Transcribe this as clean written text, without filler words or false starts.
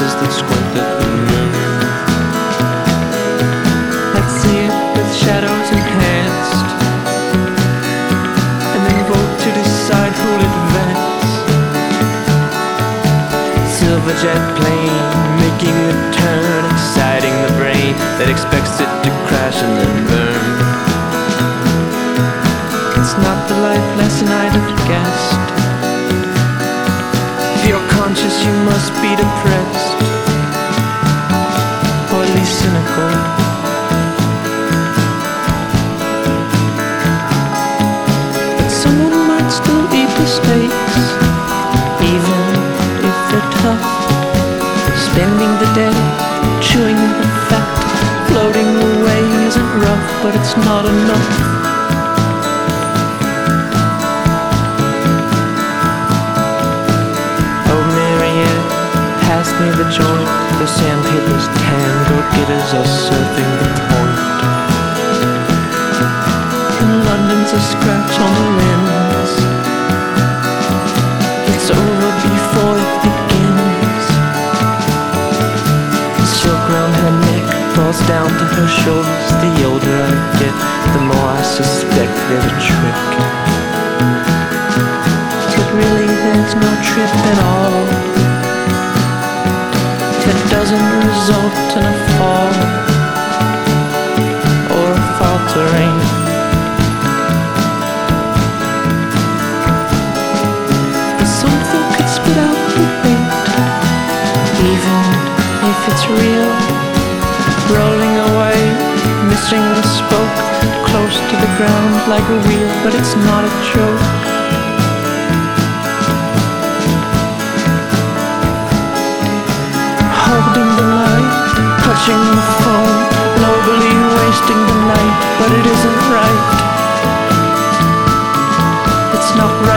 glasses that squint at the moon. Let's see it with shadows enhanced, and then vote to decide who'll advance. Silver jet plane making a turn, exciting the brain that expects it to crash and then burn. It's not the life lesson I'd have guessed. If you're conscious, you must be depressed, or at least cynical. But someone might still eat the steaks, even if they're tough. Spending the day chewing the fat, floating away isn't rough, but it's not enough. Pass me the joint, the sandpaper's tan, go-getters are surfing the point, and London's a scratch on the lens. It's over before it begins. The silk round her neck falls down to her shoulders. The older I get, the more I suspect they're a trick. But really there's no trip at all. It doesn't result in a fall or a faltering. Something could spit out the bait, even if it's real. Rolling away, missing the spoke, close to the ground like a wheel, but it's not a joke. Holding the light, touching the phone, nobly wasting the night, but it isn't right. It's not right.